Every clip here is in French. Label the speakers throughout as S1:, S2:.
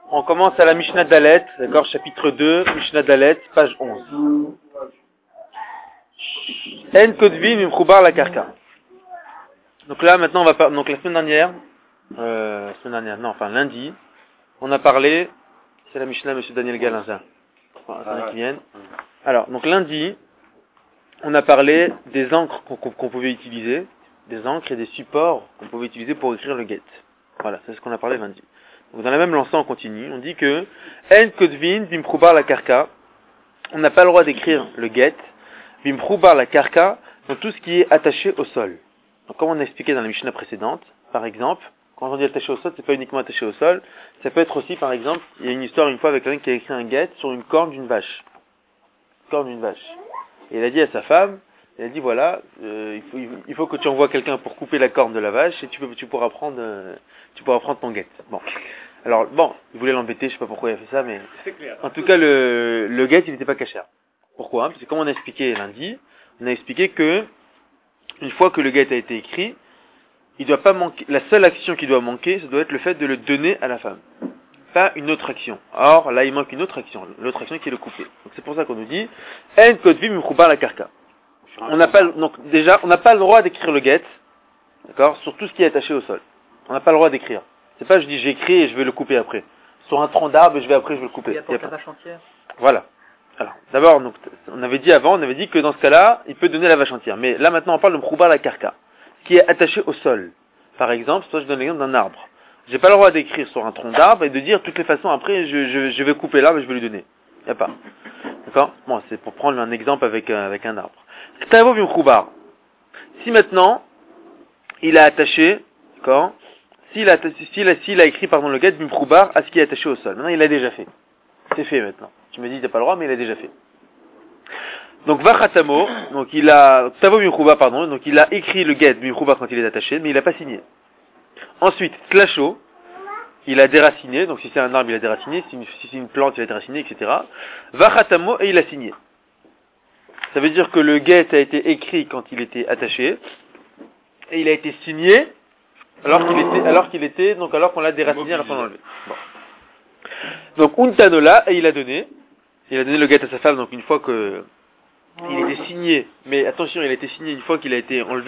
S1: On commence à la Mishnah Dalet, d'accord, chapitre 2, Mishnah Dalet, page 11. En Kodvi Mimchoubar la Karka. Donc là, maintenant, on va parler. Donc la semaine dernière, lundi, on a parlé. C'est la Mishnah, Monsieur Daniel Galinza. Qui viennent. Alors, donc lundi, on a parlé des encres qu'on pouvait utiliser, des encres et des supports qu'on pouvait utiliser pour écrire le get. Voilà, c'est ce qu'on a parlé lundi. Donc dans la même lancée, on continue. On dit que En Kodvin Bimchoubar la Karka. On n'a pas le droit d'écrire le get. Bimchoubar la Karka dans tout ce qui est attaché au sol. Donc comme on a expliqué dans la Mishnah précédente, par exemple, quand on dit attaché au sol, c'est pas uniquement attaché au sol, ça peut être aussi, par exemple, il y a une histoire une fois avec quelqu'un qui a écrit un get sur une corne d'une vache. Corne d'une vache. Et il a dit à sa femme, il a dit voilà, il faut que tu envoies quelqu'un pour couper la corne de la vache et tu pourras prendre ton get. Bon. Alors bon, il voulait l'embêter, je sais pas pourquoi il a fait ça, mais en tout cas le get il n'était pas cachère. Pourquoi? Parce que comme on a expliqué lundi, on a expliqué que une fois que le get a été écrit, il doit pas manquer, la seule action qui doit manquer, ça doit être le fait de le donner à la femme. Pas une autre action. Or, là, il manque une autre action qui est le couper. Donc c'est pour ça qu'on nous dit, En Kodvi Mimchoubar la Karka. On n'a pas le droit d'écrire le get, d'accord, sur tout ce qui est attaché au sol. On n'a pas le droit d'écrire. C'est pas, je dis, j'écris et je vais le couper après. Sur un tronc d'arbre et je vais le couper.
S2: Il y a pas la vache entière.
S1: Voilà. Alors, d'abord, donc, on avait dit que dans ce cas-là, il peut donner la vache entière. Mais là, maintenant, on parle de Mchoubar la Karka, qui est attaché au sol. Par exemple, je donne l'exemple d'un arbre. J'ai pas le droit d'écrire sur un tronc d'arbre et de dire, de toutes les façons, après, je vais couper l'arbre et je vais lui donner. Y a pas. D'accord? Bon, c'est pour prendre un exemple avec un arbre. Ktavo Bimchoubar. Si maintenant, il a attaché, d'accord? S'il a écrit, le get Bimchoubar à ce qui est attaché au sol. Maintenant, il l'a déjà fait. C'est fait maintenant. Tu me dis, t'as pas le droit, mais il a déjà fait. Donc, Vachatamo, donc il a écrit le get Bimchoubar quand il est attaché, mais il n'a pas signé. Ensuite, Slasho, il a déraciné, donc si c'est un arbre, il a déraciné, si c'est une plante, il a déraciné, etc. Vachatamo, et il a signé. Ça veut dire que le get a été écrit quand il était attaché, et il a été signé alors qu'on l'a déraciné à la fin d'enlever. Bon. Donc, Untanola, et il a donné le get à sa femme, donc une fois que il était signé, mais attention, il a été signé une fois qu'il a été donc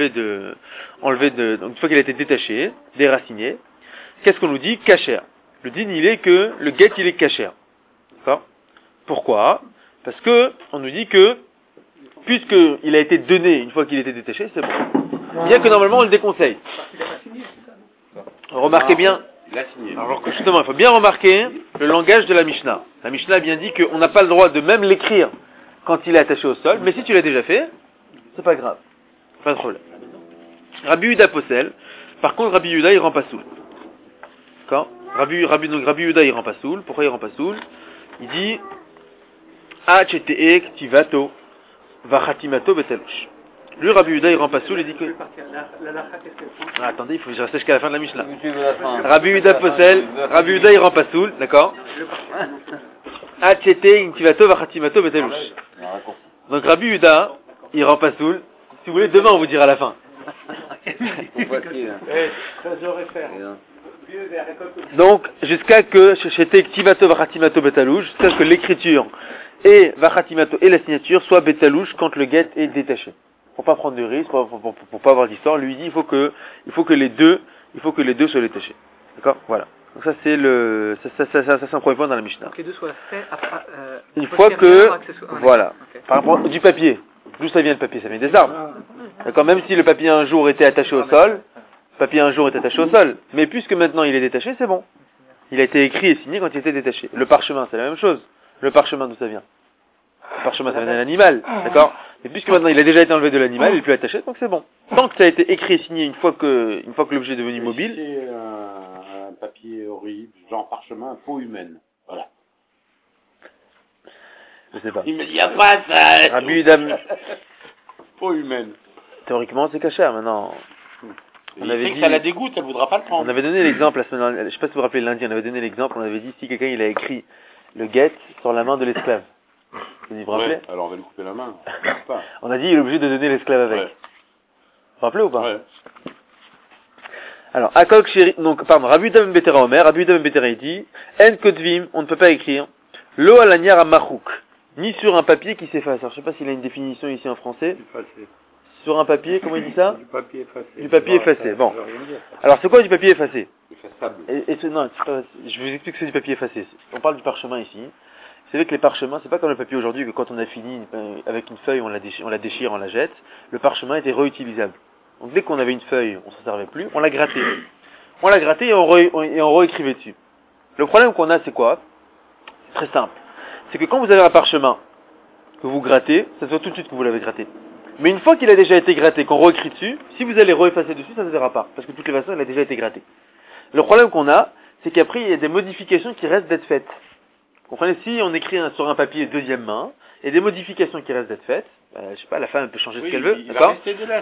S1: une fois qu'il a été détaché, déraciné. Qu'est-ce qu'on nous dit? Kasher. Le din, il est que le get, il est kasher. D'accord? Pourquoi? Parce que, on nous dit que, puisque il a été donné une fois qu'il était détaché, c'est bon. Bien que normalement, on le déconseille. Remarquez bien.
S3: Il a signé.
S1: Alors, justement, il faut bien remarquer le langage de la Mishnah. La Mishnah a bien dit qu'on n'a pas le droit de même l'écrire quand il est attaché au sol, mais si tu l'as déjà fait, c'est pas grave. Pas de problème. Rabbi Yehuda possèle. Par contre, Rabbi Yehuda, il rend pas soul. D'accord? Rabbi Yehuda, il rend pas soul. Pourquoi il rend pas soul? Il dit, Achete ktivato, vachatimato betelush. Lui, Rabbi Yehuda, il rend pas soul, il dit que... attendez, il faut que je reste jusqu'à la fin de la Mishnah. Rabbi Yehuda possèle. Rabbi Yehuda, il rend pas soul, d'accord? Achete ktivato, vachatimato betelush. Donc Rabbi Yehuda, il rend pas soul. Si vous voulez, demain on vous dira la fin. Donc, jusqu'à que l'écriture et vachatimato et la signature soient betalouche quand le get est détaché. Faut pas prendre de risque, pour pas avoir d'histoire. Lui dit, il faut que les deux soient détachés. D'accord? Voilà. Donc ça c'est c'est un premier point dans la Mishnah.
S2: Que les deux soient faits
S1: une fois que, voilà.
S2: Okay.
S1: Par rapport du papier. D'où ça vient le papier? Ça vient des arbres. D'accord? Même si le papier un jour était attaché au sol, mais puisque maintenant il est détaché, c'est bon. Il a été écrit et signé quand il était détaché. Le parchemin, c'est la même chose. Le parchemin, d'où ça vient? Le parchemin, ça vient d'un animal. D'accord? Mais puisque maintenant il a déjà été enlevé de l'animal, il est plus attaché, donc c'est bon. Tant que ça a été écrit et signé une fois que l'objet est devenu mobile.
S3: C'est un papier horrible, genre parchemin, peau humaine. Voilà.
S1: Je sais pas.
S3: Il me dit, y a pas ça!
S1: Rabbi Yehuda.
S3: Peau humaine.
S1: Théoriquement, c'est caché, maintenant.
S3: On avait dit que ça la dégoûte, elle voudra pas le prendre.
S1: On avait donné l'exemple la semaine dernière, je sais pas si vous vous rappelez lundi, on avait donné l'exemple, on avait dit si quelqu'un il a écrit le get sur la main de l'esclave. Vous vous rappelez?
S3: Ouais, alors on va lui couper la main.
S1: On a dit il est obligé de donner l'esclave avec.
S3: Ouais.
S1: Vous vous rappelez ou pas?
S3: Ouais.
S1: Alors, Akok Sheri, donc, pardon, Rabbi Yehuda ben Betera Omer, Rabbi Yehuda ben Betera il dit, En Kotvim, on ne peut pas écrire, Lo alaniar amachouk, ni sur un papier qui s'efface. Alors, je sais pas s'il a une définition ici en français.
S3: Effacé.
S1: Sur un papier, comment il dit ça?
S3: Du papier effacé.
S1: Du papier effacé,
S3: Ça
S1: bon.
S3: veut rien dire, ça.
S1: Alors, c'est quoi du papier effacé?
S3: Effaçable.
S1: Non, je vous explique ce que c'est du papier effacé. On parle du parchemin ici. C'est vrai que les parchemins, c'est pas comme le papier aujourd'hui, que quand on a fini avec une feuille, on la déchire, on la jette. Le parchemin était réutilisable. Donc dès qu'on avait une feuille, on s'en servait plus, on la grattait. On la grattait et on réécrivait dessus. Le problème qu'on a, c'est quoi? C'est très simple. C'est que quand vous avez un parchemin, que vous grattez, ça se voit tout de suite que vous l'avez gratté. Mais une fois qu'il a déjà été gratté, qu'on réécrit dessus, si vous allez réeffacer dessus, ça ne se verra pas. Parce que de toutes les façons, il a déjà été gratté. Le problème qu'on a, c'est qu'après, il y a des modifications qui restent d'être faites. Vous comprenez? Si on écrit sur un papier deuxième main, il y a des modifications qui restent d'être faites. Je sais pas, la femme peut changer ce qu'elle veut, d'accord?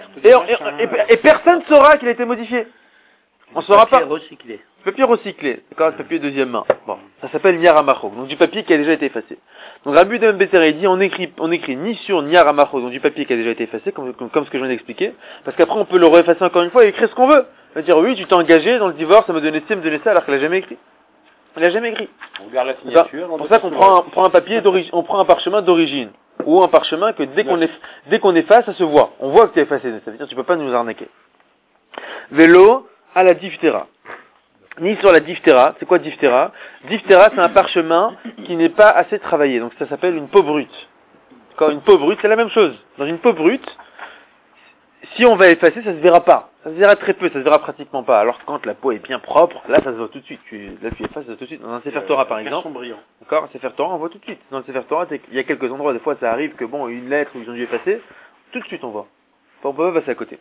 S1: Et personne ne saura qu'il a été modifié. On ne saura pas.
S2: Recyclé.
S1: Papier recyclé, d'accord? Papier deuxième main. Bon, ça s'appelle Niaramachok, donc du papier qui a déjà été effacé. Donc Rabbi Yehuda ben Betera dit, on écrit ni sur Niaramachok, donc du papier qui a déjà été effacé, comme ce que je viens d'expliquer, parce qu'après on peut le réeffacer encore une fois et écrire ce qu'on veut. On va dire oui, tu t'es engagé dans le divorce, ça me donnait ci, me donnait ça, alors qu'il a jamais écrit. Il a jamais écrit.
S3: On regarde la signature.
S1: C'est pour ça qu'on prend un papier d'origine, on prend un parchemin d'origine. Ou un parchemin que dès qu'on efface, ça se voit. On voit que tu es effacé. Ça veut dire que tu peux pas nous arnaquer. Vélo à la diphtéra. Ni sur la diphtéra. C'est quoi diphtéra? Diphtéra, c'est un parchemin qui n'est pas assez travaillé. Donc ça s'appelle une peau brute. Quand une peau brute, c'est la même chose. Dans une peau brute, si on va effacer, ça se verra pas. Ça se verra très peu, ça se verra pratiquement pas. Alors que quand la peau est bien propre, là ça se voit tout de suite. Là tu effaces, ça se voit tout de suite. Dans un Sefer Torah par exemple. D'accord? Un Sefer Torah, on voit tout de suite. Dans le Sefer Torah, il y a quelques endroits, des fois ça arrive que bon, une lettre où ils ont dû effacer, tout de suite on voit. On peut pas passer à côté.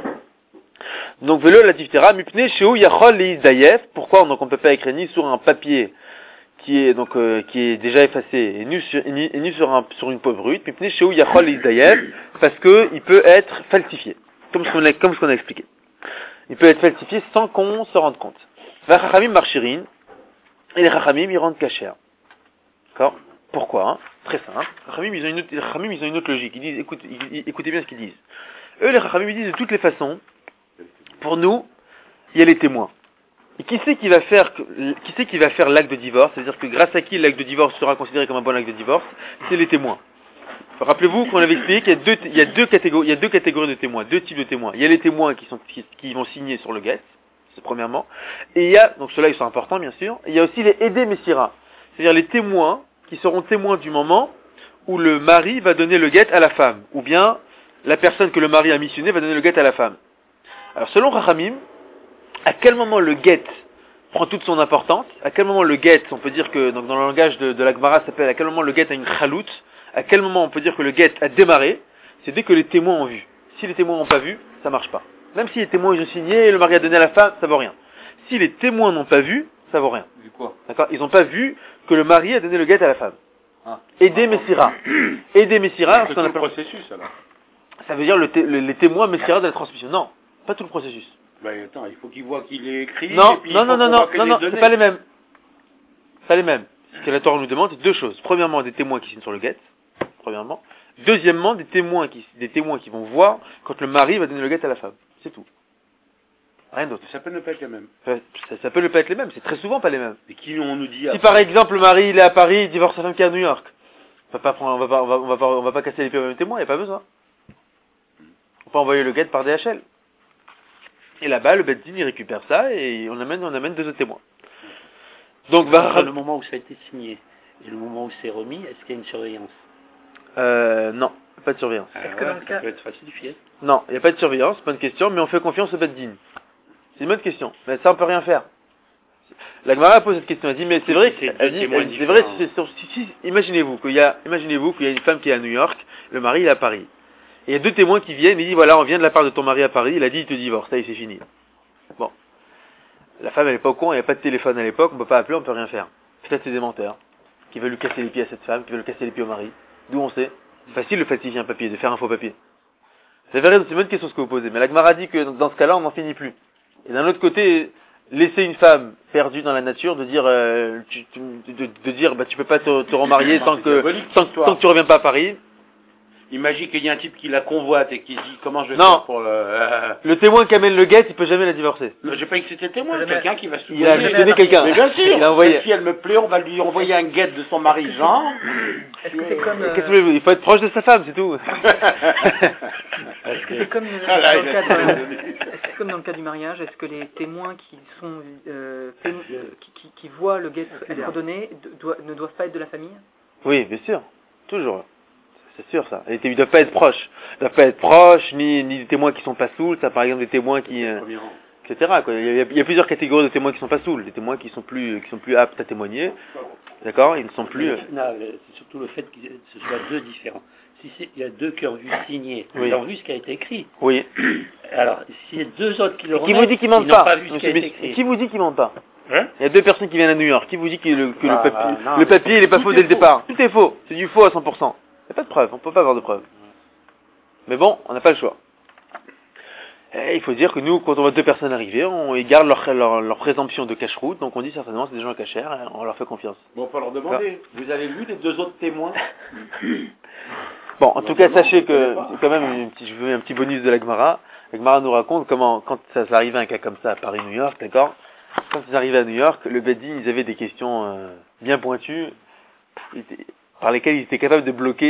S1: Donc vélo la diphtéra, mipne sheu yachol leizayef. Pourquoi donc on peut pas écrire ni sur un papier qui est déjà effacé et ni sur une peau brute, mipne sheu yachol leizayef, parce que il peut être falsifié, comme ce qu'on a expliqué. Il peut être falsifié sans qu'on se rende compte. Va chachamim marchirin, et les chachamim ils rendent kasher. D'accord? Pourquoi? Hein? Très simple. Les chachamim ils ont une autre logique. Ils disent, écoutez bien ce qu'ils disent. Eux les chachamim ils disent de toutes les façons. Pour nous, il y a les témoins. Et qui c'est qui va faire l'acte de divorce? C'est-à-dire que grâce à qui l'acte de divorce sera considéré comme un bon acte de divorce? C'est les témoins. Rappelez-vous qu'on avait expliqué qu'il y a deux catégories de témoins, deux types de témoins. Il y a les témoins qui vont signer sur le guet, c'est premièrement. Et il y a, donc ceux-là ils sont importants bien sûr, et il y a aussi les Edé Messira. C'est-à-dire les témoins qui seront témoins du moment où le mari va donner le guet à la femme. Ou bien, la personne que le mari a missionné va donner le guet à la femme. Alors selon Rachamim, à quel moment le guet prend toute son importance? À quel moment le guet, on peut dire que donc dans le langage de la Gemara, ça s'appelle à quel moment le guet a une chalout? À quel moment on peut dire que le guet a démarré? C'est dès que les témoins ont vu. Si les témoins n'ont pas vu, ça marche pas. Même si les témoins ils ont signé et le mari a donné à la femme, ça vaut rien. Si les témoins n'ont pas vu, ça vaut rien.
S3: Vu quoi?
S1: D'accord? Ils n'ont pas vu que le mari a donné le guet à la femme.
S3: Ah.
S1: Aider Messira. Aider Messira,
S3: C'est
S1: ce qu'on
S3: le
S1: appelle.
S3: processus alors.
S1: Ça veut dire les témoins Messira de la transmission. Non, pas tout le processus.
S3: Ben attends, il faut qu'il voit qu'il est écrit.
S1: Non,
S3: et puis
S1: non,
S3: il
S1: c'est pas les mêmes. C'est pas les mêmes. Ce que la Torah nous demande, c'est deux choses. Premièrement, des témoins qui signent sur le guet. Premièrement. Deuxièmement, des témoins qui vont voir quand le mari va donner le guet à la femme. C'est tout. Rien d'autre.
S3: Ça peut ne pas être les mêmes.
S1: Ça peut ne pas être les mêmes. C'est très souvent pas les mêmes.
S3: Et qui on nous dit
S1: Si par exemple le mari il est à Paris, il divorce sa femme qui est à New York, on va pas casser les pieds au même témoin. Il n'y a pas besoin. On peut envoyer le guet par DHL. Et là-bas, le Beddin, il récupère ça et on amène deux autres témoins. Donc,
S2: Entre le moment où ça a été signé et le moment où c'est remis, est-ce qu'il y a une surveillance?
S1: Non, pas de surveillance.
S2: Est-ce que dans le cas... Ça peut être falsifié?
S1: Non, il n'y a pas de surveillance, bonne question, mais on fait confiance au Beddin. C'est une bonne question, mais ça on peut rien faire. La Gemara pose cette question, elle dit, mais c'est vrai, imaginez-vous qu'il y a une femme qui est à New York, le mari il est à Paris. Et il y a deux témoins qui viennent, et il dit, voilà, on vient de la part de ton mari à Paris, il a dit, il te divorce, ça y est, c'est fini. Bon. La femme, elle est pas au courant, il n'y a pas de téléphone à l'époque, on peut pas appeler, on peut rien faire. Peut-être c'est des menteurs, qui veulent lui casser les pieds à cette femme, qui veulent casser les pieds au mari. D'où on sait? C'est facile de falsifier un papier, de faire un faux papier. C'est vrai, c'est une bonne question ce que vous posez, mais la Gemara dit que dans ce cas-là, on n'en finit plus. Et d'un autre côté, laisser une femme perdue dans la nature, de dire, tu peux pas te remarier tant que tu reviens pas à Paris.
S3: Imagine qu'il y a un type qui la convoite et qui se dit comment je vais
S1: Non.
S3: faire pour
S1: Le témoin qui amène le guet, il peut jamais la divorcer.
S3: J'ai pas dit que c'était témoin,
S4: Jamais.
S3: quelqu'un qui va se
S1: Il a
S4: jamais
S1: missionné quelqu'un.
S3: Mais bien sûr,
S1: Il a envoyé.
S3: si elle me plaît, on va lui envoyer un guet de son mari Jean.
S4: Est-ce que c'est comme,
S1: Qu'est-ce que vous voulez, il faut être proche de sa femme, c'est tout.
S4: est-ce que c'est comme
S3: Ah là,
S4: dans le
S3: il a-
S4: cas de- est-ce que comme dans le cas du mariage, est-ce que les témoins qui sont qui voient le guet être donné ne doivent pas être de la famille?
S1: Oui, bien sûr. Toujours. C'est sûr, ça. Ils ne doivent pas être proches. Ils doivent pas être proches, ni des témoins qui sont pas saouls. Ça, par exemple, des témoins qui,
S3: Premier rang.
S1: etc. Quoi. Il y a plusieurs catégories de témoins qui sont pas saouls. Des témoins qui sont plus aptes à témoigner. D'accord? Ils ne sont plus.
S2: Non, c'est surtout le fait que ce soit deux différents. Si il y a deux qui ont vu signer,
S1: Oui.
S2: ils ont vu ce qui a été écrit.
S1: Oui.
S2: Alors, s'il y a deux autres qui le
S1: Qui
S2: remettent,
S1: vous dit qu'ils mentent
S2: ils n'ont
S1: pas?
S2: pas vu ce qui
S1: Monsieur
S2: a été
S1: Biss,
S2: écrit.
S1: qui vous dit qu'ils mentent pas?
S2: Hein?
S1: Il y a deux personnes qui viennent à New York. Qui vous dit que
S3: non,
S1: le papier il est pas
S3: tout
S1: faux
S3: est
S1: dès le
S3: faux.
S1: départ? Tout est faux. C'est du faux à 100%. Il n'y a pas de preuve. On peut pas avoir de preuve. Mais bon, on n'a pas le choix. Et il faut dire que nous, quand on voit deux personnes arriver, ils gardent leur présomption de cache-route. Donc on dit certainement c'est des gens cachers. On leur fait confiance.
S3: Bon, on peut leur demander. Vous avez lu les deux autres témoins?
S1: Bon, en tout cas, sachez que c'est quand même je veux un petit bonus de la Gemara. La Gemara nous raconte comment, quand ça arrivait un cas comme ça à Paris, New York, d'accord? Quand ils arrivaient à New York, le Bedin, ils avaient des questions bien pointues, par lesquelles ils étaient capables de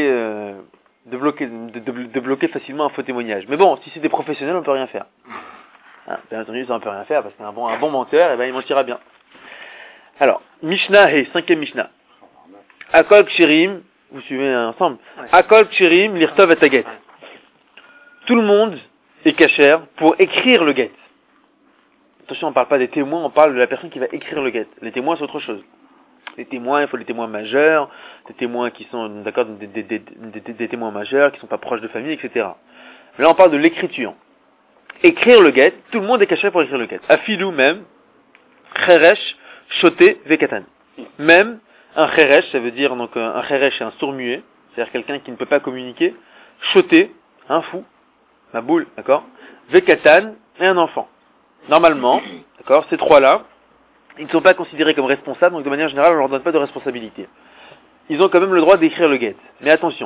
S1: bloquer facilement un faux témoignage. Mais bon, si c'est des professionnels, on peut rien faire. Hein, bien entendu, ça on peut rien faire parce qu'un bon menteur, eh ben, il mentira bien. Alors, Mishnah et 5e Mishnah. Akol Kshirim, vous suivez ensemble. Akol Kshirim, Lirtov et Taget. Tout le monde est kasher pour écrire le get. Attention, on ne parle pas des témoins, on parle de la personne qui va écrire le get. Les témoins, c'est autre chose. Les témoins, il faut des témoins majeurs, des témoins qui sont, d'accord, des témoins majeurs, qui sont pas proches de famille, etc. Mais là, on parle de l'écriture. Écrire le get, tout le monde est caché pour écrire le get. Afilou même, cheresh, choté, vekatan. Même, un cheresh, ça veut dire, donc, un cheresh, c'est un sourd-muet, c'est-à-dire quelqu'un qui ne peut pas communiquer, choté, un fou, ma boule, d'accord, vekatan, et un enfant. Normalement, d'accord, ces trois-là, ils ne sont pas considérés comme responsables, donc de manière générale, on ne leur donne pas de responsabilité. Ils ont quand même le droit d'écrire le get. Mais attention,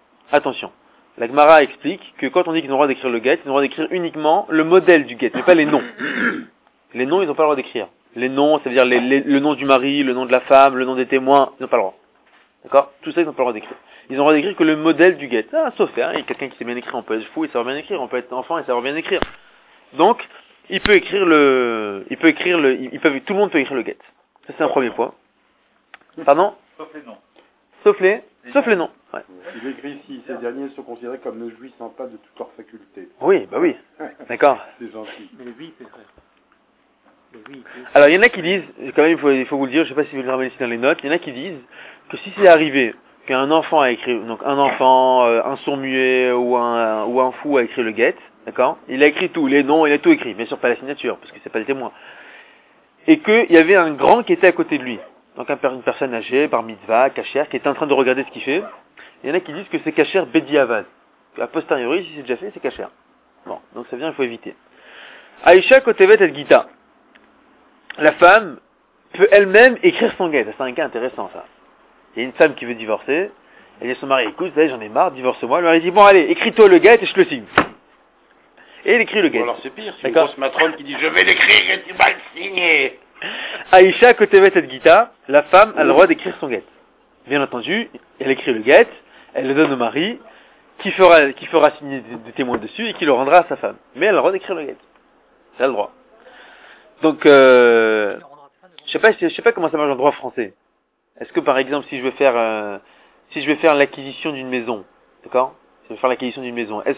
S1: la Gemara explique que quand on dit qu'ils ont le droit d'écrire le get, ils ont le droit d'écrire uniquement le modèle du get, mais pas les noms. Les noms, ils n'ont pas le droit d'écrire. Les noms, ça veut dire le nom du mari, le nom de la femme, le nom des témoins, ils n'ont pas le droit. D'accord? Tout ça, ils n'ont pas le droit d'écrire. Ils ont le droit d'écrire que le modèle du get. Ah, sauf, hein, il y a quelqu'un qui sait bien écrire, on peut être fou et savoir bien écrire, on peut être enfant et savoir bien écrire. Donc, tout le monde peut écrire le get. Ça, c'est un premier point. Pardon?
S5: Sauf les noms.
S1: Sauf les noms. Ouais.
S3: Il écrit ici, ces derniers sont considérés comme ne jouissant pas de toutes leurs facultés.
S1: Oui, bah oui. D'accord.
S3: C'est gentil.
S2: Mais oui, c'est vrai. Mais oui,
S1: Alors, il y en a qui disent, quand même, il faut vous le dire, je sais pas si vous le ramenez ici dans les notes, il y en a qui disent que si c'est arrivé qu'un enfant a écrit, donc un enfant, un sourd-muet ou un fou a écrit le get, d'accord? Il a écrit tout, les noms, il a tout écrit, bien sûr pas la signature, parce que c'est pas des témoins. Et qu'il y avait un grand qui était à côté de lui. Donc une personne âgée, par mitzvah, kasher, qui était en train de regarder ce qu'il fait. Il y en a qui disent que c'est kasher bediavad. A posteriori, si c'est déjà fait, c'est kasher. Bon, donc ça vient, il faut éviter. Aïcha Kotevet et Gita. La femme peut elle-même écrire son get. C'est un cas intéressant, ça. Il y a une femme qui veut divorcer. Elle dit à son mari, écoute, j'en ai marre, divorce-moi. Le mari dit, bon allez, écris-toi le get et je te le signe. Et il écrit le
S3: Ou
S1: get.
S3: alors c'est pire, c'est une
S1: D'accord.
S3: grosse matrone qui dit je vais l'écrire et tu vas le signer.
S1: Aïcha Kotevet et Gita, la femme a le droit d'écrire son get. Bien entendu, elle écrit le get, elle le donne au mari, qui fera signer des témoins dessus et qui le rendra à sa femme. Mais elle a le droit d'écrire le get. Elle a le droit. Donc, je sais pas comment ça marche en droit français. Est-ce que par exemple, si je vais faire l'acquisition d'une maison, d'accord? Si je vais faire l'acquisition d'une maison, est-ce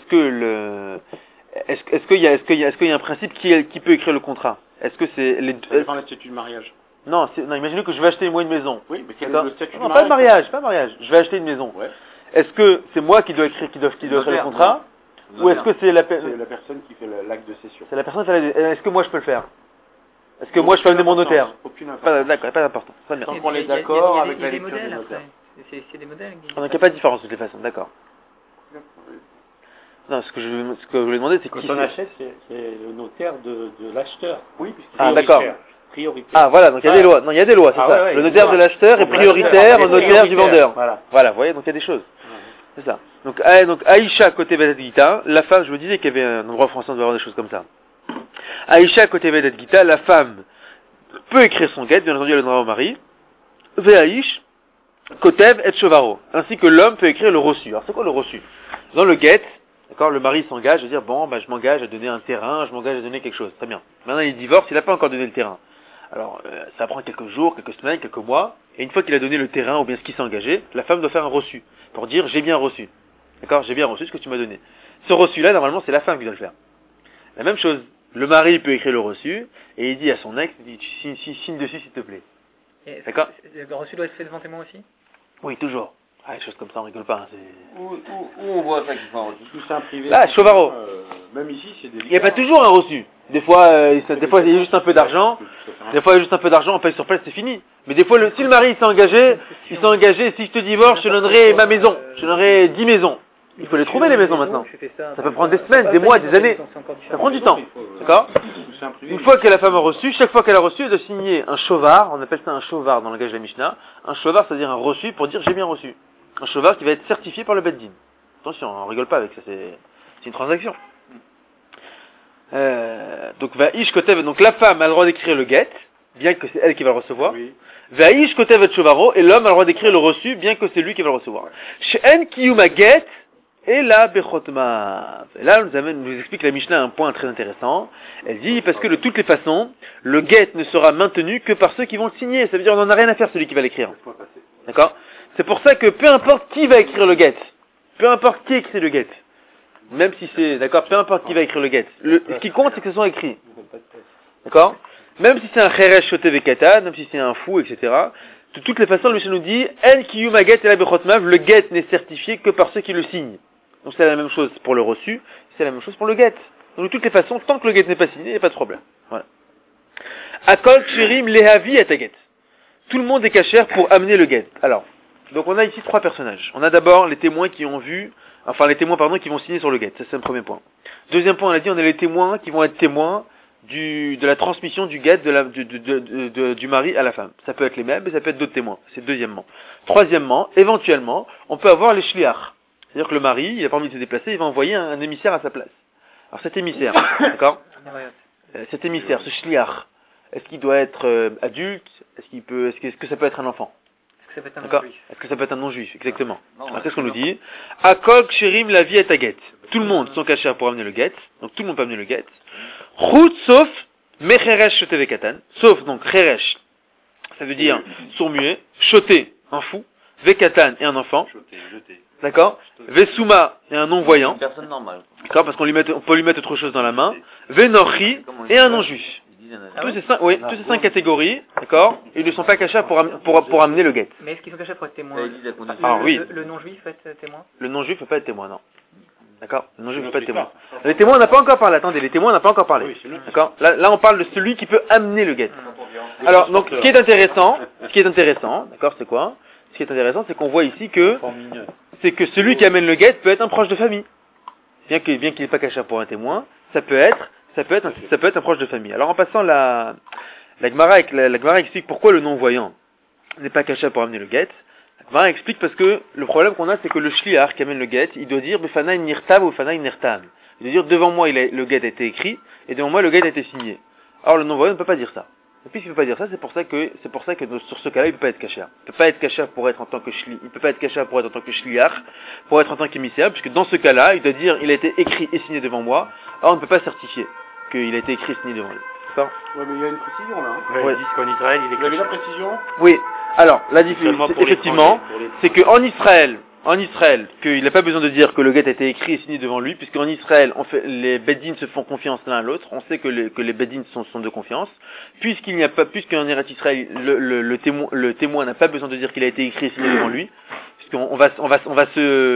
S1: qu'il y a un principe qui peut écrire le contrat? Est-ce que c'est les
S3: Ça dépend de la statut de mariage.
S1: non, imaginez que je vais acheter moi une maison.
S3: Oui, mais quel est
S1: D'accord?
S3: le statut
S1: Non,
S3: de
S1: pas de mariage. Je vais acheter une maison.
S3: Ouais.
S1: Est-ce que c'est moi qui dois écrire le contrat? Ou est-ce que c'est
S3: C'est la personne qui fait l'acte de cession.
S1: c'est la personne qui fait est-ce que moi je peux le faire? Est-ce que moi je peux amener mon notaire?
S3: Aucune
S1: Pas
S3: importance.
S1: d'accord, pas d'importance. Très bien.
S3: Tant qu'on est
S4: Il y a
S3: d'accord avec
S4: des
S3: la lecture
S4: modèles
S3: du notaire.
S4: après. C'est des modèles.
S1: Donc il n'y a pas de différence de toute façon, d'accord. Non, ce que je voulais demander, c'est
S2: Quand
S1: qui
S2: on
S1: c'est.
S2: achète, c'est le notaire de l'acheteur.
S3: Oui, puisque
S1: Ah, d'accord.
S2: Prioritaire.
S1: Ah, voilà, donc il y a des lois. Non, il y a des lois, c'est
S2: Ah,
S1: ça.
S2: ouais,
S1: le
S2: il y a
S1: notaire
S2: des
S1: de
S2: lois.
S1: l'acheteur est prioritaire au notaire du vendeur.
S2: Voilà.
S1: Voilà, vous voyez, donc il y a des choses. C'est ça. Donc Aïcha côté Vedat Gita, la femme, je me disais qu'il y avait un endroit français où on devait avoir des choses comme ça. Aïcha côté Vedat Gita, la femme peut écrire son guet, bien entendu elle donnera au mari. Ve'aïch, Kotev et Shovaro. Ainsi que l'homme peut écrire le reçu. Alors c'est quoi le reçu? Dans le guet, d'accord, le mari s'engage à dire bon, je m'engage à donner un terrain, je m'engage à donner quelque chose. Très bien. Maintenant il divorce, il n'a pas encore donné le terrain. Alors ça prend quelques jours, quelques semaines, quelques mois. Et une fois qu'il a donné le terrain ou bien ce qui s'est engagé, la femme doit faire un reçu pour dire j'ai bien reçu. D'accord, j'ai bien reçu ce que tu m'as donné. Ce reçu-là, normalement, c'est la femme qui doit le faire. La même chose. Le mari peut écrire le reçu et il dit à son ex, il dit signe dessus s'il te plaît. D'accord.
S4: Le reçu doit être fait devant témoin aussi?
S1: Oui, toujours. Ah, des choses comme ça, on rigole pas. Hein,
S3: Où on voit ça qui font tout c'est un privé.
S1: Là, Shovaro.
S3: Même ici, c'est délicat.
S1: Il n'y a pas toujours un reçu. Des fois, il y a juste un peu d'argent. Des fois, il y a juste un peu d'argent, on paye sur place, c'est fini. Mais des fois, si le mari s'est engagé, si je te divorce, je te donnerai ma maison. Je te donnerai 10 maisons. Il faut les trouver, les maisons, maintenant. Ça peut prendre des semaines, des mois, des années. Ça prend du temps. D'accord? Une fois que la femme a reçu, chaque fois qu'elle a reçu, elle doit signer un shovar. On appelle ça un shovar dans le langage de la Mishnah. Un shovar, c'est-à-dire un reçu pour dire j'ai bien reçu. Un shovar qui va être certifié par le Beddin. Attention, on rigole pas avec ça, c'est une transaction. Va'ish kotev, donc la femme a le droit d'écrire le get, bien que c'est elle qui va le recevoir.
S3: Oui.
S1: Va'ish kotev et shovaro, et l'homme a le droit d'écrire le reçu, bien que c'est lui qui va le recevoir. She'en kiyuma get, et la bechotma. Et là, nous explique la Mishnah un point très intéressant. Elle dit, parce que de toutes les façons, le get ne sera maintenu que par ceux qui vont le signer. Ça veut dire, on n'en a rien à faire, celui qui va l'écrire. D'accord? C'est pour ça que peu importe qui va écrire le get, peu importe qui écrit le get, même si c'est, d'accord, peu importe qui va écrire le get, ce qui compte, c'est que ce soit écrit. D'accord? Même si c'est un cheresh shoté vekatan, même si c'est un fou, etc. De toutes les façons, le Mishnah nous dit, en kiyuma get et la bechotmav, le get n'est certifié que par ceux qui le signent. Donc c'est la même chose pour le reçu, c'est la même chose pour le get. Donc de toutes les façons, tant que le get n'est pas signé, il n'y a pas de problème. Voilà. Akol kshirim lehavi et get. Tout le monde est cachère pour amener le get. Alors, donc on a ici trois personnages. On a d'abord les témoins qui ont vu, qui vont signer sur le get. Ça c'est un premier point. Deuxième point, on a dit, on a les témoins qui vont être témoins de la transmission du get du mari à la femme. Ça peut être les mêmes, mais ça peut être d'autres témoins. C'est deuxièmement. Troisièmement, éventuellement, on peut avoir les shliach. C'est-à-dire que le mari, il n'a pas envie de se déplacer, il va envoyer un émissaire à sa place. Alors cet émissaire, d'accord? Cet émissaire, ce shliach, est-ce qu'il doit être adulte? Est-ce que ça peut être un enfant?
S4: Est-ce que ça peut être un non-juif?
S1: Est-ce que ça peut être un non-juif? Exactement. Alors qu'est-ce qu'on nous dit? Akol kshirim la vie est à get. Tout le monde sont cachés pour amener le get. Donc tout le monde peut amener le get. Chut sauf mecheresh shoté vekatan. Sauf donc cheresh. Ça veut dire sourd-muet. Shoté, un fou. Vekatan et un enfant.
S3: Jeté.
S1: D'accord? Vesuma et un non-voyant.
S5: Une personne normale.
S1: D'accord? Parce on peut lui mettre autre chose dans la main. Venochi et un non-juif. Tous ces cinq catégories, d'accord? Ils ne sont pas cachés pour amener le get.
S4: Mais est-ce qu'ils sont cachés pour être témoins?
S1: Ah oui.
S4: Le non-juif peut être témoin?
S1: Le non-juif ne peut pas être témoin, non. D'accord? Le non-juif ne peut pas être témoin. Les témoins, on n'a pas encore parlé. Attendez, les témoins, on n'a pas encore parlé. D'accord? Là, on parle de celui qui peut amener le get. Alors, donc, ce qui est intéressant, d'accord, c'est quoi? Ce qui est intéressant, c'est qu'on voit ici que celui qui amène le get peut être un proche de famille. Bien qu'il n'est pas caché pour un témoin, ça peut être un proche de famille. Alors, en passant la Gemara explique pourquoi le non-voyant n'est pas caché pour amener le get. La Gemara explique parce que le problème qu'on a, c'est que le shliach qui amène le get, il doit dire Befanaï nirtav ou Befanaï nirtam. Il doit dire devant moi le get a été écrit et devant moi le get a été signé. Alors le non-voyant ne peut pas dire ça. Et puisqu'il ne peut pas dire ça, c'est pour ça que sur ce cas-là, il ne peut pas être caché. Il ne peut pas être caché pour être en tant que shliach, pour être en tant qu'émissaire, puisque dans ce cas-là, il doit dire il a été écrit et signé devant moi. Alors on ne peut pas certifier qu'il a été écrit et signé devant lui. D'accord?
S3: Ouais, mais il y a une précision là. Hein.
S2: Ouais, ils disent qu'en Israël, il est
S3: Vous avez la précision?
S1: Oui. Alors, la différence, effectivement, c'est qu'en Israël, qu'il n'a pas besoin de dire que le get a été écrit et signé devant lui, puisqu'en Israël, les beddins se font confiance l'un à l'autre. On sait que les beddins sont de confiance. Puisqu'en Eretz Israël, le témoin n'a pas besoin de dire qu'il a été écrit et signé devant lui, puisqu'on va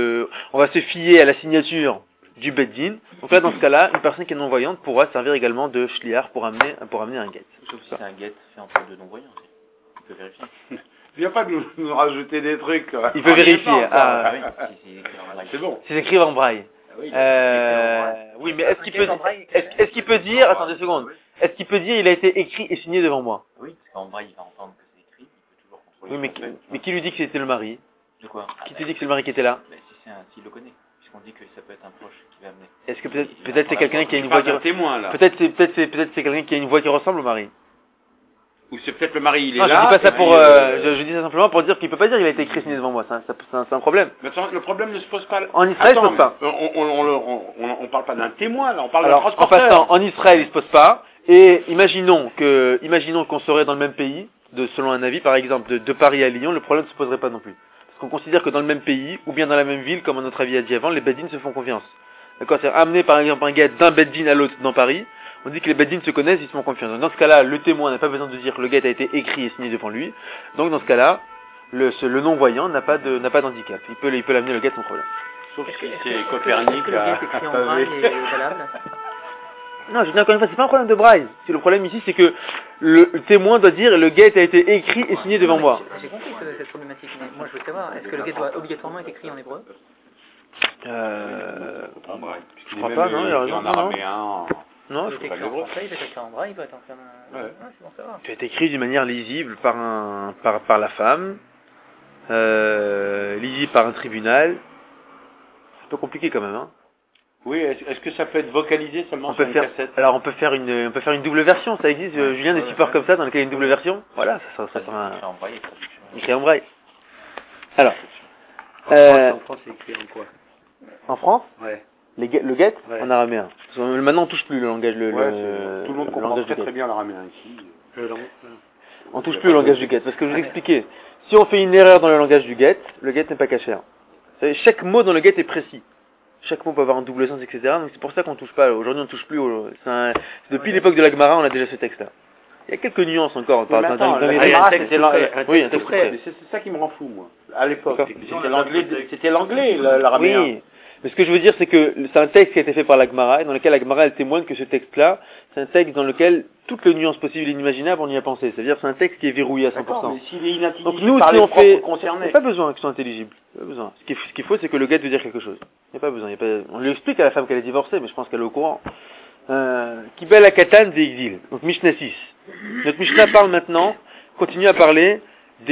S1: se fier à la signature du beddin. Donc là, dans ce cas-là, une personne qui est non-voyante pourra servir également de shliach pour amener un get.
S5: Sauf si c'est un get fait en fait de non-voyant. Il peut vérifier.
S3: Viens pas nous rajouter des trucs.
S1: Il peut vérifier.
S5: Ah oui,
S3: c'est bon.
S1: C'est écrit en braille.
S5: Oui,
S1: oui, mais est-ce qu'il peut dire, attendez une seconde, est-ce qu'il peut dire il a été écrit et signé devant moi?
S5: Oui, parce qu'en braille, il va entendre que c'est écrit, il peut toujours contrôler.
S1: Oui, mais qui lui dit que c'était le mari?
S5: De quoi?
S1: Qui te dit que c'est le mari qui était là?
S5: Si s'il le connaît, puisqu'on dit que ça peut être un proche qui va amener.
S1: Est-ce que peut-être c'est quelqu'un qui a une
S3: Je
S1: voix
S3: parle
S1: qui
S3: d'un témoin, là.
S1: peut-être c'est quelqu'un qui a une voix qui ressemble au mari.
S3: Ou c'est peut-être le mari, il est
S1: Non,
S3: là.
S1: je dis pas ça
S3: et
S1: pour
S3: puis,
S1: je dis ça simplement pour dire qu'il peut pas dire qu'il a été écrit signé devant moi, c'est un problème.
S3: Mais attends, le problème ne se pose pas.
S1: En Israël,
S3: Attends,
S1: il se pose pas.
S3: On parle pas d'un témoin, là, on parle d'un
S1: Alors, en
S3: transporteur.
S1: passant, en Israël, il se pose pas. Et imaginons qu'on serait dans le même pays, selon un avis, par exemple, de Paris à Lyon, le problème ne se poserait pas non plus. Parce qu'on considère que dans le même pays, ou bien dans la même ville, comme à notre avis a dit avant, les beddines se font confiance. D'accord? C'est amener, par exemple, un guet d'un beddine à l'autre dans Paris. On dit que les beddines se connaissent, ils se font confiance. Donc, dans ce cas-là, le témoin n'a pas besoin de dire que le guet a été écrit et signé devant lui. Donc, dans ce cas-là, le non-voyant n'a pas d'handicap. Il peut l'amener le guet sans problème.
S3: Sauf si
S4: Est-ce
S3: c'est
S4: que
S3: Copernic
S4: le guet écrit en braille est valable?
S1: Non, je dis encore une fois, c'est pas un problème de braille. Le problème ici, c'est que le témoin doit dire le guet a été écrit et signé devant moi.
S4: J'ai compris cette problématique, mais moi je veux savoir, est-ce que le guet doit obligatoirement être écrit en hébreu?
S3: Je
S1: crois pas, non, il a raison,
S3: en
S1: non.
S3: araméen.
S1: Non,
S4: Il peut être écrit en français, il peut être écrit en braille, il peut être écrit en...
S3: Ouais.
S4: c'est bon, ça va.
S1: il peut être écrit d'une manière lisible par la femme, lisible par un tribunal. C'est un peu compliqué quand même, hein.
S3: Oui, est-ce que ça peut être vocalisé seulement
S1: On
S3: sur
S1: peut
S3: une
S1: faire,
S3: cassette?
S1: alors on peut faire une double version, ça existe, Julien, des supports comme ça dans lesquels il y a une double version. Voilà, ça sera
S5: En braille et traduction.
S1: écrit en braille. Alors,
S2: En France, c'est écrit en quoi?
S1: en France,
S2: Ouais.
S1: le guet
S2: Ouais.
S1: en araméen. Parce que maintenant on touche plus le langage,
S3: Ouais, tout le monde comprend
S1: langage
S3: très
S1: du
S3: très
S1: guet.
S3: bien l'araméen ici.
S1: On touche plus le langage du guet. Parce que je vous expliquais, si on fait une erreur dans le langage du guet, le guet n'est pas caché. Vous savez, chaque mot dans le guet est précis. Chaque mot peut avoir un double sens, etc. Donc c'est pour ça qu'on touche pas. Aujourd'hui on touche plus. Depuis l'époque de la Gemara, on a déjà ce texte-là. Il y a quelques nuances encore.
S3: Mais attends,
S1: dans les
S3: la
S1: textes.
S3: Gemara,
S1: texte
S3: c'était
S1: près. Oui, un
S3: texte
S1: texte
S3: près.
S1: près.
S3: Mais c'est ça qui me rend fou, moi. À l'époque,
S1: D'accord.
S3: c'était l'anglais, l'araméen.
S1: Oui, mais ce que je veux dire, c'est que c'est un texte qui a été fait par la Gemara, et dans lequel la Gemara, elle témoigne que ce texte-là, c'est un texte dans lequel toutes les nuances possibles et inimaginables, on y a pensé. C'est-à-dire c'est un texte qui est verrouillé à 100%.
S3: D'accord, mais s'il est inintelligible
S1: Donc nous,
S3: par
S1: si
S3: les
S1: on
S3: propres
S1: fait... Il n'y
S3: concernés.
S1: a pas besoin qu'ils soient intelligibles. Pas besoin. Ce qu'il faut, c'est que le gars veut dire quelque chose. Il n'y a pas besoin. On lui explique à la femme qu'elle est divorcée, mais je pense qu'elle est au courant. Kibel Akatan de Exil. Donc Mishnah 6. Notre Mishnah parle maintenant, continue à parler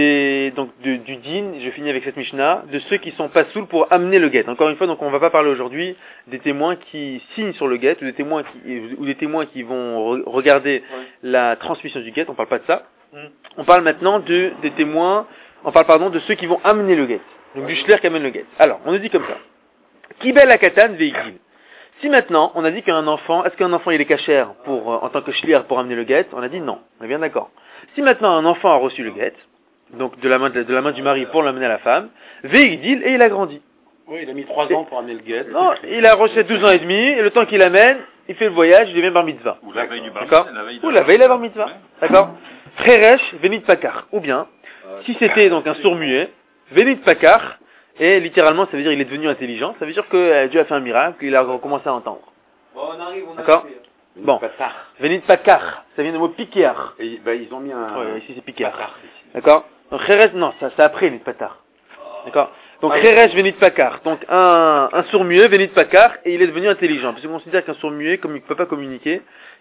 S1: du din, je finis avec cette Mishnah, de ceux qui sont pas saouls pour amener le guet. Encore une fois, donc on va pas parler aujourd'hui des témoins qui signent sur le guet, ou des témoins qui vont regarder la transmission du guet, on parle pas de ça. On parle maintenant des témoins, on parle pardon de ceux qui vont amener le guet. Donc du shler qui amène le guet. Alors, on nous dit comme ça. Kibel akatan veikil. Si maintenant, on a dit qu'un enfant, est-ce qu'un enfant il est cachère en tant que shlier pour amener le guet? On a dit non. On est bien d'accord. Si maintenant un enfant a reçu le guet, donc de la main du mari pour l'amener à la femme, veikil et il a grandi.
S3: Oui, il a mis 3 ans pour amener le guet.
S1: Non, il a reçu 12 ans et demi, et le temps qu'il amène, il fait le voyage, il devient bar mitzvah.
S5: Ou la veille du bar
S1: D'accord?
S5: mitzvah.
S1: Ou la veille de la bar mitzvah. D'accord? Freresh, venit pakar. Ou bien, si c'était donc un sourd-muet, venit pakar, et littéralement ça veut dire il est devenu intelligent, ça veut dire que Dieu a fait un miracle, qu'il a recommencé à entendre. D'accord? Bon. Venit pakar, ça vient du mot piquéar.
S3: Et, ils ont mis un...
S1: Ouais, ici c'est piquéar. D'accord? Donc Freresh, non, ça c'est après venit pakar. D'accord? Donc Freresh venit pakar. Donc un sourd-muet venit pakar, et il est devenu intelligent. Puisqu'on considère qu'un sourd-muet, comme il ne peut pas communiquer,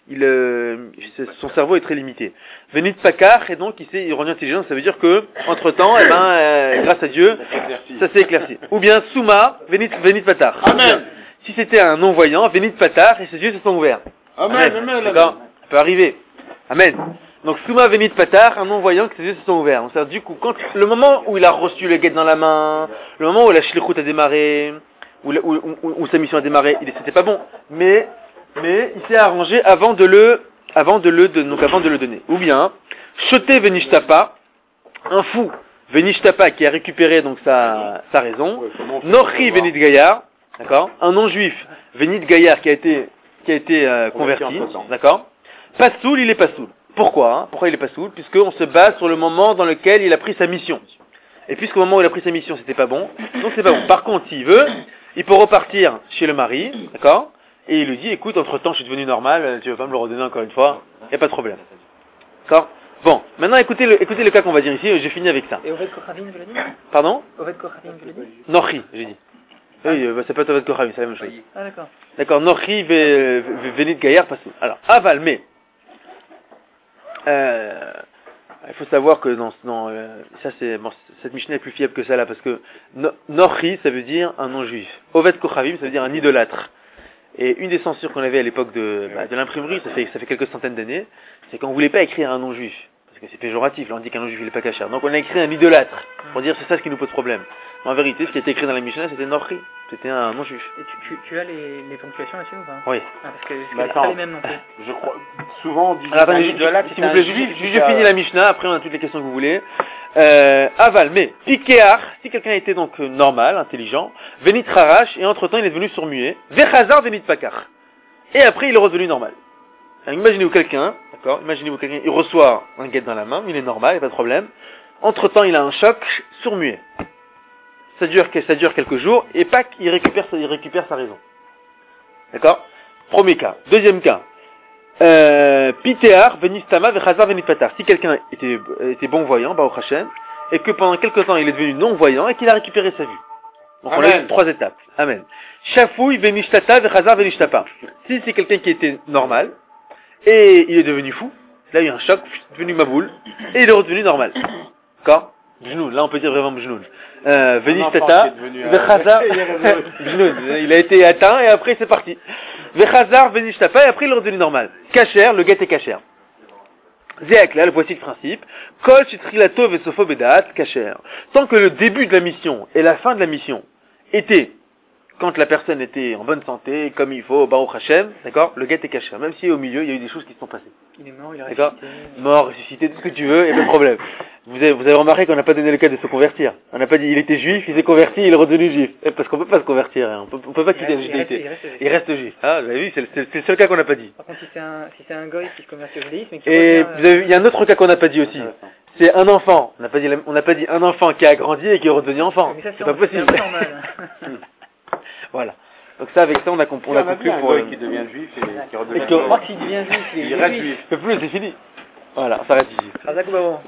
S1: son cerveau est très limité. Venit pakar, et donc il revient intelligent, ça veut dire que, entre temps, grâce à Dieu, ça s'est éclairci. Ou bien Souma, venit patar.
S3: Amen.
S1: Si c'était un non-voyant, venit patar, et ses yeux se sont ouverts.
S3: Amen.
S1: D'accord? Ça peut arriver. Amen. Donc Souma venit patar, un non-voyant que ses yeux se sont ouverts. Donc ça, du coup, le moment où il a reçu le guet dans la main, le moment où la shlichut a démarré, où sa mission a démarré, c'était pas bon. Mais il s'est arrangé avant de le donner. Ou bien, Shoté Venishtapa, un fou Venishtapa qui a récupéré donc sa raison, Nochi Venit Gaillard, d'accord, un non-juif Venit Gaillard qui a été converti, d'accord, Pasoul, il est Pasoul. Pourquoi il est Pasoul? Puisqu'on se base sur le moment dans lequel il a pris sa mission. Et puisqu'au moment où il a pris sa mission c'était pas bon, donc c'est pas bon. Par contre, s'il veut, il peut repartir chez le mari, d'accord? Et il lui dit, écoute, entre-temps, je suis devenu normal, tu veux pas me le redonner encore une fois? Il n'y a pas de problème. D'accord? Bon, maintenant, écoutez le cas qu'on va dire ici, j'ai fini avec ça.
S4: Et Oved Kochavim, je l'ai dit?
S1: Pardon?
S4: Oved Kochavim, je l'ai dit?
S1: Nochi, j'ai dit. Oui, ça peut être Oved Kochavim, c'est la même chose.
S4: Ah, d'accord.
S1: D'accord, Nochi, Venit Gaillard, pas tout. Alors, aval, mais, Il faut savoir que ça c'est bon, cette Mishnah est plus fiable que celle-là parce que Nochi ça veut dire un non-juif. Oved Kochavim ça veut dire un idolâtre. Et une des censures qu'on avait à l'époque de l'imprimerie, ça fait quelques centaines d'années, c'est qu'on voulait pas écrire un non-juif parce que c'est péjoratif. Là on dit qu'un non-juif il est pas cachère. Donc on a écrit un idolâtre pour dire c'est ça ce qui nous pose problème. Mais en vérité ce qui a été écrit dans la Mishnah c'était Nochi, c'était un non-juif.
S4: Et tu as les ponctuations là-dessus ou pas?
S1: Oui.
S4: Ah, parce que
S3: Mais
S4: c'est
S3: attends.
S4: pas les mêmes non plus.
S3: Je crois, souvent on dit
S1: Alors attendez,
S3: un idolâtre,
S1: s'il
S3: c'est
S1: vous
S3: un
S1: plaît,
S3: juif,
S1: je finis la Mishnah, après on a toutes les questions que vous voulez. Aval, mais Pikéar, si quelqu'un était donc normal, intelligent, Venit Harash, et entre-temps il est devenu sourd-muet, Vechazar Venit Pakar. Et après il est redevenu normal. Alors, imaginez-vous quelqu'un, il reçoit un guet dans la main, il est normal, il n'y a pas de problème. Entre-temps il a un choc, sourd-muet. Ça dure quelques jours, et pac, il récupère sa raison. D'accord? Premier cas. Deuxième cas. Pitéar, Venistama, Vechazar, Venipatar. Si quelqu'un était bon voyant, Baruch Hashem, et que pendant quelque temps il est devenu non voyant et qu'il a récupéré sa vue. Donc on a eu 3 étapes. Amen. Shafouille, Venishtata, Vechazar, Venishtapa. Si c'est quelqu'un qui était normal, et il est devenu fou, là il y a eu un choc, devenu maboule, et il est redevenu normal. D'accord? Bjnoun, là on peut dire vraiment Bjnoun. Venistata, Vechazar, Bjnoun, il a été atteint et après c'est parti. Vechazar, Venishtapa et après il est redevenu normal. Kacher, le guet est kacher. Zéak, là, voici le principe. Kol chitrilato vesofo bedat, kacher. Tant que le début de la mission et la fin de la mission étaient quand la personne était en bonne santé, comme il faut, Baruch Hashem, d'accord, le guet est kacher. Même si au milieu il y a eu des choses qui se sont passées.
S4: Il est mort, il a
S1: D'accord?
S4: ressuscité.
S1: Mort, ressuscité, tout ce que tu veux, et pas de problème. Vous avez remarqué qu'on n'a pas donné le cas de se convertir. On n'a pas dit il était juif, il s'est converti, il est redevenu juif. Parce qu'on peut pas se convertir, hein. On peut pas quitter la judaïté. Il reste juif. Ah, vous avez vu, c'est le seul cas qu'on n'a pas dit.
S4: Par contre, si c'est un goy qui se convertit au judaïsme et qui
S1: Et
S4: revient,
S1: vous avez vu, il y a un autre cas qu'on n'a pas dit aussi. C'est un enfant. On n'a pas dit un enfant qui a grandi et qui est redevenu enfant.
S4: mais ça,
S1: C'est pas
S4: c'est
S1: possible.
S4: un peu normal.
S1: Voilà. Donc ça, avec ça, on a conclu
S3: un
S1: pour...
S3: goy qui devient juif et qui redevient
S1: Est-ce que-
S4: Je crois que s'il devient juif,
S3: il reste juif.
S1: Le plus, c'est fini. Voilà, ça reste ici.
S4: Razak Baron.